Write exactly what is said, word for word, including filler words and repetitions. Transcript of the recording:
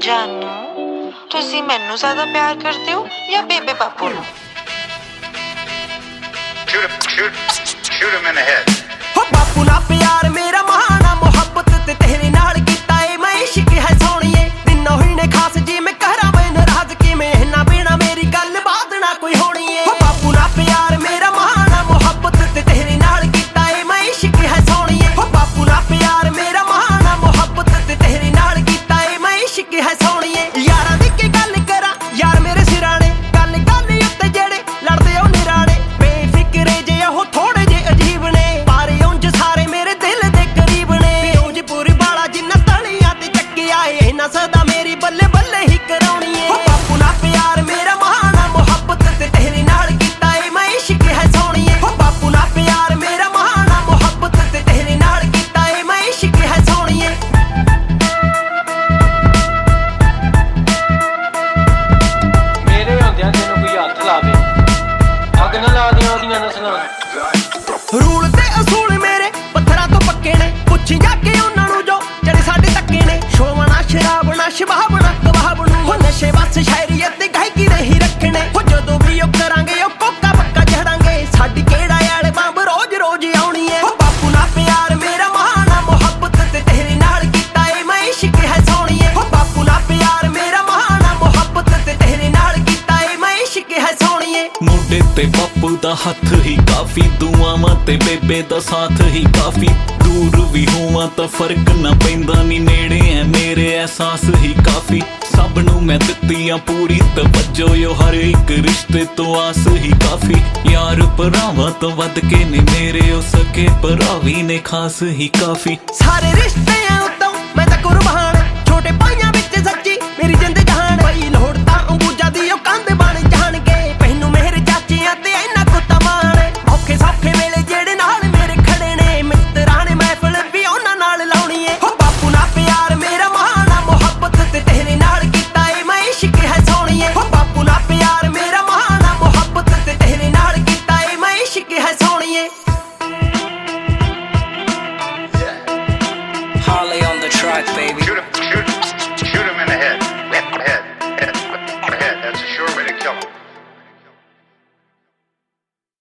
जानू तुसी मैनू ज्यादा प्यार करते हो या बेबे बापू नू? Shoot, shoot, shoot him in the head. हो बापू ना प्यार मेरा महाना मुहब्बत ते तेरे नाल कीता ए मैं इश्क है सोनिए दिनों ही ने खास जी मैं कहरा मैं नाराज कि मैं ना बिना मेरी गल बात ना कोई होनी है। हो बापू ना प्यार मेरा महाना मुहब्बत ते तेरे नाल कीता ए मैं इश्क है सोनिए। हो बापू ना प्यार मेरा महाना मुहब्बत ते तेरे नाल कीता ए मैं इश्क है सोनिए। यारां दी की गल करा यार मेरे सिराने गल गल उत्ते जेड़े लड़दे ओ निराणे बेफिक्रे जे ओ थोड़े जे अजीब ने पर उंज सारे मेरे दिल दे करीब ने। उंज पूरी बाला जिन्ना तलियां ते चक्के आए इन्ना सदा मेरी बल्ले बल्ले ही कराउणी है। हो बापू ना प्यार मेरा महाना मुहब्बत ते तेरे नाल कीता ए मैं इश्क है सोनिए। हो बापू ना प्यार मेरा महाना मुहब्बत ते तेरे नाल कीता ए मैं इश्क है सोनिए। मेरे आंदियां तैनूं कोई हत्थ ला दे अग ना ला दियां ओदियां नस्लां। रूल ते असूल मेरे पत्थरां तो पक्के ने पुੱਛੀ ਜਾ ਕੇ ਉਹਨਾਂ ਨੂੰ ਜੋ ਜਿਹੜੇ ਸਾਡੇ ਧੱਕੇ ਨੇ। ਸ਼ੋਵਣਾ ਸ਼ਰਾਬਣਾ ਸ਼ਬਾਬਣਾ ਕਬਾਬਣੂ ਹੋ ਨਸ਼ੇ ਬਸ ਸ਼ਾਇਰੀਅਤ ਤੇ ਗਾਇਕੀ ਦੇ ਹੀ ਰੱਖਣੇ। ਹੋ ਜਦੋਂ ਵੀ ਉਹ ਕਰਾਂਗੇ ਉਹ ਕੋਕਾ ਪੱਕਾ ਚੜਾਂਗੇ ਸਾਡੀ ਕਿਹੜਾ ਵਾਲੇ ਬੰਬ ਰੋਜ਼ ਰੋਜ਼ ਆਉਣੀ ਏ। ਹੋ ਬਾਪੂ ਨਾ ਪਿਆਰ ਮੇਰਾ महाना ਮੁਹੱਬਤ ਤੇ ਤੇਰੇ ਨਾਲ ਕੀਤਾ ਏ ਮੈਂ ਇਸ਼ਕ ਹੈ ਸੋਹਣੀਏ। ਹੋ ਬਾਪੂ ਨਾ ਪਿਆਰ ਮੇਰਾ महाना ਮੁਹੱਬਤ ਤੇ ਤੇਰੇ ਨਾਲ ਕੀਤਾ ਏ ਮੈਂ ਇਸ਼ਕ ਹੈ ਸੋਹਣੀਏ। मोढे ते बापू दा हथ ही काफी दुआवां ते बेबे दा साथ ही काफी दूर भी होवां तां फर्क ना पैंदा नी नेड़े है मेरे एहसास ही काफी। सब नू मैं दित्तियां पूरी तवज्जो यो हर एक रिश्ते तो आस ही काफी। यार भरावां तो वध के ने मेरे ओ सके भरा भी ने खास ही काफी। सारे रिश्तियां उत्तों मैं तां कुर्बान छोटे भाइयां विच सच्ची मेरी जिंद जहान। पई लोड़ तां अंबूजा दी ओ कंध बन जाणगे पैनू मेरे चाचियां ते इन्ना को तमान। औखे सौखे वेले जेड़े नाल मेरे खड़े ने मित्तरां ने महफिल भी उन्हां नाल लाउणी ए। हो बापू ना प्यार मेरा महाना मुहब्बत ते तेरे नाल कीता ए मैं इश्क है सोहणीए। हो बापू ना प्यार मेरा महाना मुहब्बत ते तेरे नाल कीता ए मैं इश्क है सोहणीए। Holly on the track, baby. Shoot him, shoot,